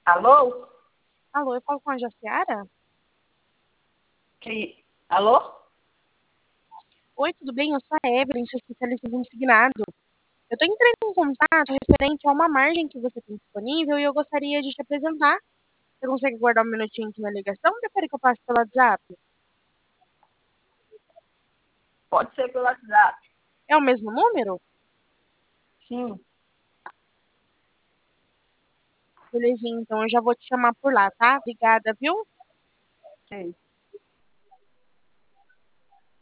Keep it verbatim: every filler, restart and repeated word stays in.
Alô? Alô, eu falo com a Jaciara? Que... Alô? Oi, tudo bem? Eu sou a Evelyn, sou especialista em consignado. Eu estou entrando em contato referente a uma margem que você tem disponível e eu gostaria de te apresentar. Você consegue guardar um minutinho aqui na ligação? Ou prefere que eu passe pelo WhatsApp? Pode ser pelo WhatsApp. É o mesmo número? Sim. Belezinha, então eu já vou te chamar por lá, tá? Obrigada, viu? Sim.